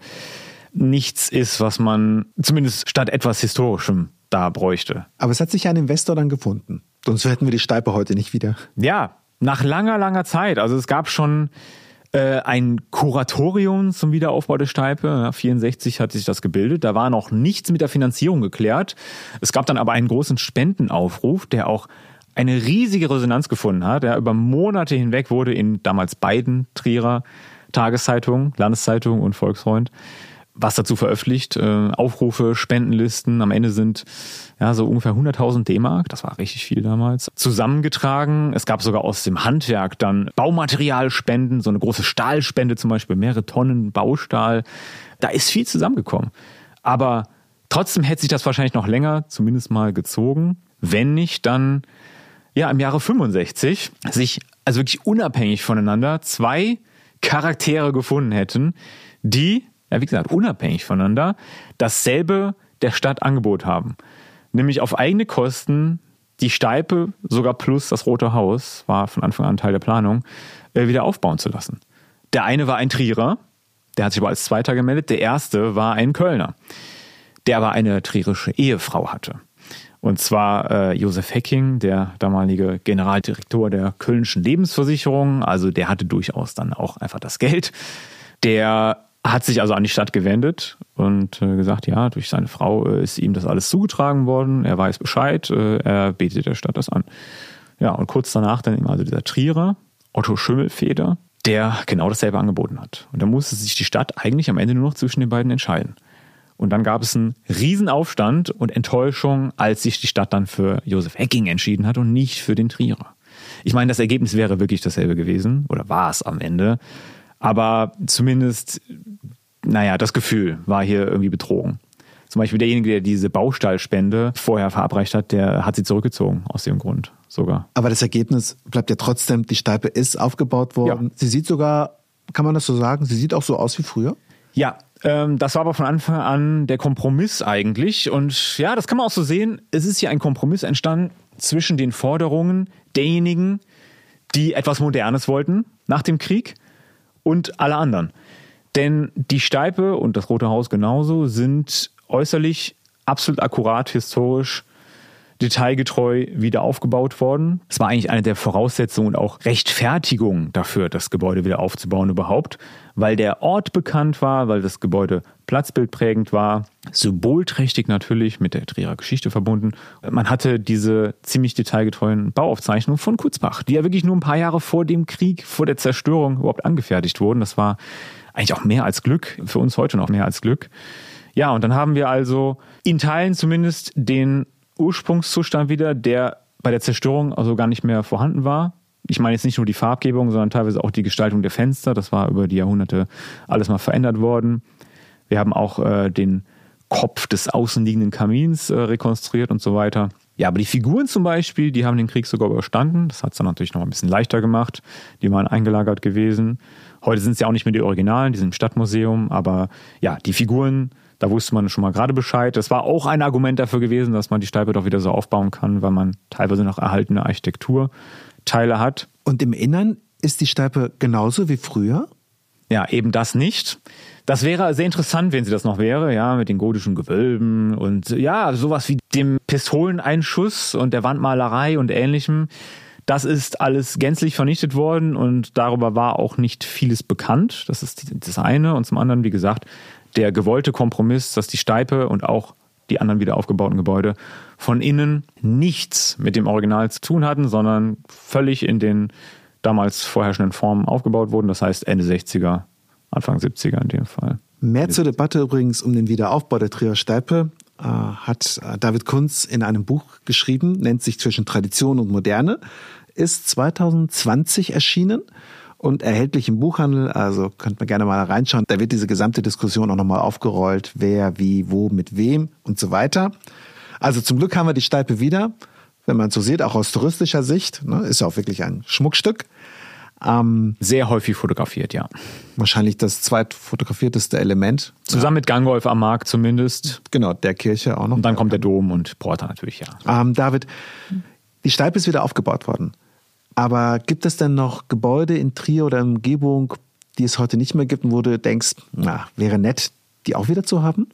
S4: nichts ist, was man zumindest statt etwas Historischem da bräuchte.
S3: Aber es hat sich ja ein Investor dann gefunden. Sonst hätten wir die Steipe heute nicht wieder.
S4: Ja, nach langer, langer Zeit. Also es gab schon äh, ein Kuratorium zum Wiederaufbau der Steipe. Ja, vierundsechzig hat sich das gebildet. Da war noch nichts mit der Finanzierung geklärt. Es gab dann aber einen großen Spendenaufruf, der auch eine riesige Resonanz gefunden hat. Ja, über Monate hinweg wurde in damals beiden Trierer Tageszeitungen, Landeszeitung und Volksfreund, was dazu veröffentlicht, äh, Aufrufe, Spendenlisten, am Ende sind ja so ungefähr hunderttausend D-Mark, das war richtig viel damals, zusammengetragen. Es gab sogar aus dem Handwerk dann Baumaterialspenden, so eine große Stahlspende zum Beispiel, mehrere Tonnen Baustahl. Da ist viel zusammengekommen. Aber trotzdem hätte sich das wahrscheinlich noch länger zumindest mal gezogen, wenn nicht dann ja im Jahre fünfundsechzig sich also wirklich unabhängig voneinander zwei Charaktere gefunden hätten, die ja, wie gesagt, unabhängig voneinander, dasselbe der Stadt Angebot haben. Nämlich auf eigene Kosten die Steipe, sogar plus das Rote Haus, war von Anfang an Teil der Planung, wieder aufbauen zu lassen. Der eine war ein Trierer, der hat sich aber als Zweiter gemeldet. Der erste war ein Kölner, der aber eine trierische Ehefrau hatte. Und zwar äh, Josef Hecking, der damalige Generaldirektor der Kölnischen Lebensversicherung. Also der hatte durchaus dann auch einfach das Geld. Der hat sich also an die Stadt gewendet und äh, gesagt, ja, durch seine Frau äh, ist ihm das alles zugetragen worden, er weiß Bescheid, äh, er bietet der Stadt das an. Ja, und kurz danach dann eben also dieser Trierer, Otto Schimmelfeder, der genau dasselbe angeboten hat. Und da musste sich die Stadt eigentlich am Ende nur noch zwischen den beiden entscheiden. Und dann gab es einen Riesenaufstand und Enttäuschung, als sich die Stadt dann für Josef Hecking entschieden hat und nicht für den Trierer. Ich meine, das Ergebnis wäre wirklich dasselbe gewesen, oder war es am Ende. Aber zumindest, naja, das Gefühl war hier irgendwie betrogen. Zum Beispiel derjenige, der diese Baustahlspende vorher verabreicht hat, der hat sie zurückgezogen, aus dem Grund sogar.
S3: Aber das Ergebnis bleibt ja trotzdem, die Steipe ist aufgebaut worden. Ja. Sie sieht sogar, kann man das so sagen, sie sieht auch so aus wie früher?
S4: Ja, ähm, das war aber von Anfang an der Kompromiss eigentlich. Und ja, das kann man auch so sehen, es ist hier ein Kompromiss entstanden zwischen den Forderungen derjenigen, die etwas Modernes wollten nach dem Krieg, und alle anderen. Denn die Steipe und das Rote Haus genauso sind äußerlich absolut akkurat, historisch, detailgetreu wieder aufgebaut worden. Es war eigentlich eine der Voraussetzungen und auch Rechtfertigungen dafür, das Gebäude wieder aufzubauen überhaupt, weil der Ort bekannt war, weil das Gebäude platzbildprägend war, symbolträchtig natürlich mit der Trierer Geschichte verbunden. Man hatte diese ziemlich detailgetreuen Bauaufzeichnungen von Kutzbach, die ja wirklich nur ein paar Jahre vor dem Krieg, vor der Zerstörung überhaupt angefertigt wurden. Das war eigentlich auch mehr als Glück, für uns heute noch mehr als Glück. Ja, und dann haben wir also in Teilen zumindest den Ursprungszustand wieder, der bei der Zerstörung also gar nicht mehr vorhanden war. Ich meine jetzt nicht nur die Farbgebung, sondern teilweise auch die Gestaltung der Fenster. Das war über die Jahrhunderte alles mal verändert worden. Wir haben auch äh, den Kopf des außenliegenden Kamins äh, rekonstruiert und so weiter. Ja, aber die Figuren zum Beispiel, die haben den Krieg sogar überstanden. Das hat es dann natürlich noch ein bisschen leichter gemacht. Die waren eingelagert gewesen. Heute sind es ja auch nicht mehr die Originalen, die sind im Stadtmuseum. Aber ja, die Figuren, da wusste man schon mal gerade Bescheid. Das war auch ein Argument dafür gewesen, dass man die Steipe doch wieder so aufbauen kann, weil man teilweise noch erhaltene Architekturteile hat.
S3: Und im Innern ist die Steipe genauso wie früher?
S4: Ja, eben das nicht. Das wäre sehr interessant, wenn sie das noch wäre, ja, mit den gotischen Gewölben und ja, sowas wie dem Pistoleneinschuss und der Wandmalerei und Ähnlichem. Das ist alles gänzlich vernichtet worden und darüber war auch nicht vieles bekannt. Das ist das eine. Und zum anderen, wie gesagt, der gewollte Kompromiss, dass die Steipe und auch die anderen wieder aufgebauten Gebäude von innen nichts mit dem Original zu tun hatten, sondern völlig in den damals vorherrschenden Formen aufgebaut wurden. Das heißt Ende sechziger, Anfang siebziger in dem Fall.
S3: Mehr zur Debatte übrigens um den Wiederaufbau der Trierer Steipe äh, hat David Kunz in einem Buch geschrieben, nennt sich Zwischen Tradition und Moderne, ist zwanzig zwanzig erschienen. und erhältlich im Buchhandel, also könnt man gerne mal reinschauen. Da wird diese gesamte Diskussion auch nochmal aufgerollt, wer, wie, wo, mit wem und so weiter. Also zum Glück haben wir die Steipe wieder, wenn man es so sieht, auch aus touristischer Sicht, ne, ist ja auch wirklich ein Schmuckstück. Ähm,
S4: Sehr häufig fotografiert, ja.
S3: Wahrscheinlich das zweitfotografierteste Element.
S4: Zusammen mit Gangolf am Markt zumindest.
S3: Genau, der Kirche auch noch.
S4: Und dann kommt der Dom und Porta natürlich, ja.
S3: Ähm, David, die Steipe ist wieder aufgebaut worden. Aber gibt es denn noch Gebäude in Trier oder Umgebung, die es heute nicht mehr gibt und wo du denkst, na, wäre nett, die auch wieder zu haben?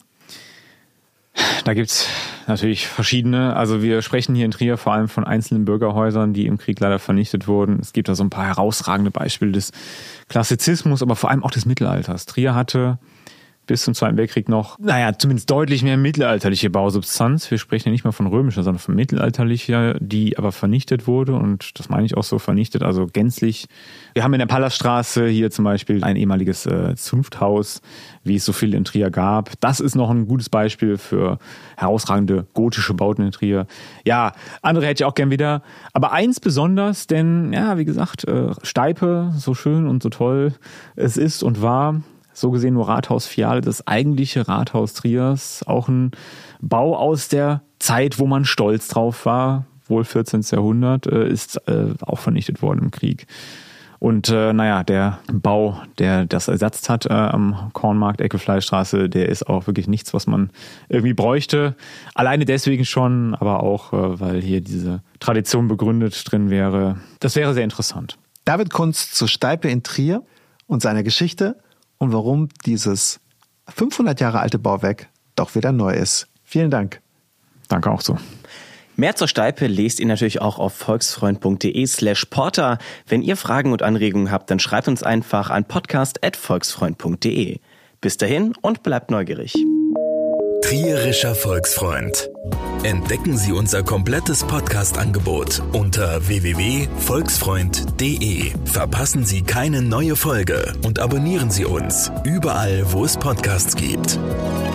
S4: Da gibt's natürlich verschiedene. Also wir sprechen hier in Trier vor allem von einzelnen Bürgerhäusern, die im Krieg leider vernichtet wurden. Es gibt da so ein paar herausragende Beispiele des Klassizismus, aber vor allem auch des Mittelalters. Trier hatte bis zum Zweiten Weltkrieg noch, naja, zumindest deutlich mehr mittelalterliche Bausubstanz. Wir sprechen ja nicht mal von römischer, sondern von mittelalterlicher, die aber vernichtet wurde. Und das meine ich auch so vernichtet, also gänzlich. Wir haben in der Pallasstraße hier zum Beispiel ein ehemaliges äh, Zunfthaus, wie es so viel in Trier gab. Das ist noch ein gutes Beispiel für herausragende gotische Bauten in Trier. Ja, andere hätte ich auch gern wieder. Aber eins besonders, denn, ja, wie gesagt, äh, Steipe, so schön und so toll es ist und war, so gesehen nur Rathaus Fiale, das eigentliche Rathaus Triers, auch ein Bau aus der Zeit, wo man stolz drauf war, wohl vierzehnten Jahrhundert, ist äh, auch vernichtet worden im Krieg. Und äh, naja, der Bau, der das ersetzt hat äh, am Kornmarkt, Ecke Fleischstraße, der ist auch wirklich nichts, was man irgendwie bräuchte. Alleine deswegen schon, aber auch, äh, weil hier diese Tradition begründet drin wäre. Das wäre sehr interessant.
S3: David Kunz zur Steipe in Trier und seiner Geschichte und warum dieses fünfhundert Jahre alte Bauwerk doch wieder neu ist. Vielen Dank.
S4: Danke auch so.
S2: Mehr zur Steipe lest ihr natürlich auch auf volksfreund.de slash porter. Wenn ihr Fragen und Anregungen habt, dann schreibt uns einfach an podcast at volksfreund.de. Bis dahin und bleibt neugierig.
S1: Trierischer Volksfreund. Entdecken Sie unser komplettes Podcast-Angebot unter w w w punkt volksfreund punkt de. Verpassen Sie keine neue Folge und abonnieren Sie uns überall, wo es Podcasts gibt.